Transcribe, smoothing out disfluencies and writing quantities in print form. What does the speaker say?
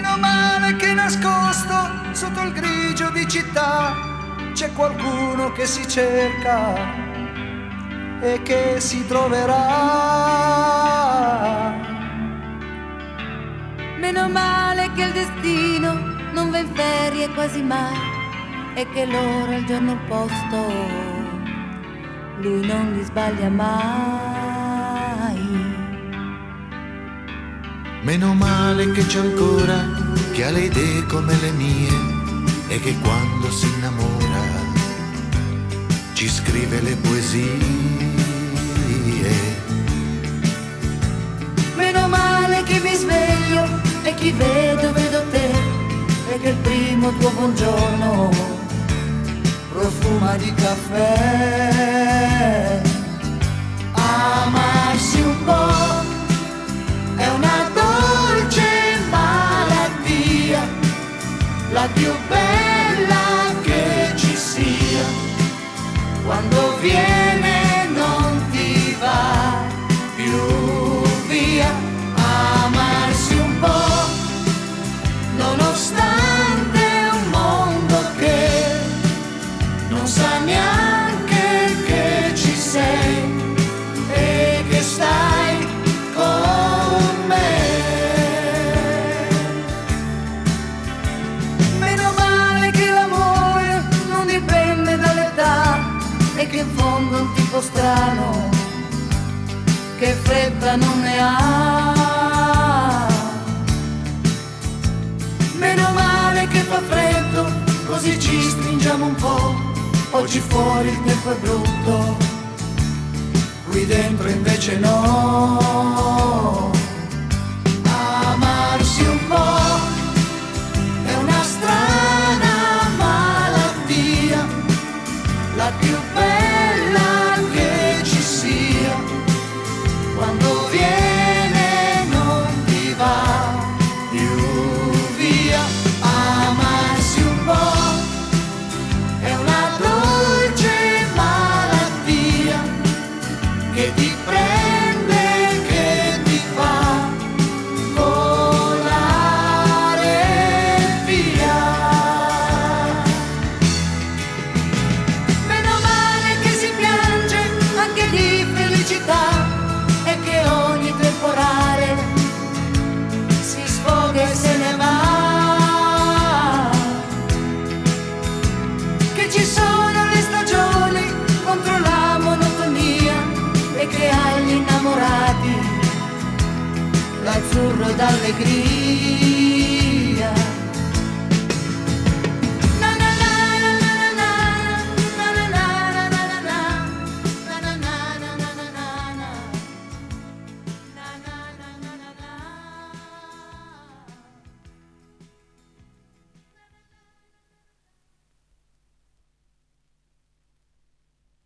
Meno male che nascosto sotto il grigio di città c'è qualcuno che si cerca e che si troverà. Meno male che il destino non va in ferie quasi mai e che l'ora, il giorno, il posto lui non li sbaglia mai. Meno male che c'è ancora chi ha le idee come le mie e che quando si innamora ci scrive le poesie. Meno male che mi sveglio e chi vedo te e che il primo tuo buongiorno Profuma di caffè. Amarsi un po' è una dolce malattia, la più bella che ci sia. Quando viene non ti va più via. Amarsi un po', nonostante un mondo che non sa neanche che ci sei e che stai con me. Meno male che l'amore non dipende dall'età e che in fondo è un tipo strano che fretta non ne ha. Meno male che fa freddo, così ci stringiamo un po'. Oggi fuori il tempo è brutto, qui dentro invece no. Amarsi un po' è una strana malattia, la più bella che ci sia. Quando viene non ti va più via. Amarsi un po' è una dolce malattia che ti prende, che ti fa volare via. Meno male che si piange anche di felicità e che ogni temporale si sfoga e se ne va. Che ci sono le stagioni contro la monotonia e che agli innamorati l'azzurro d'allegria.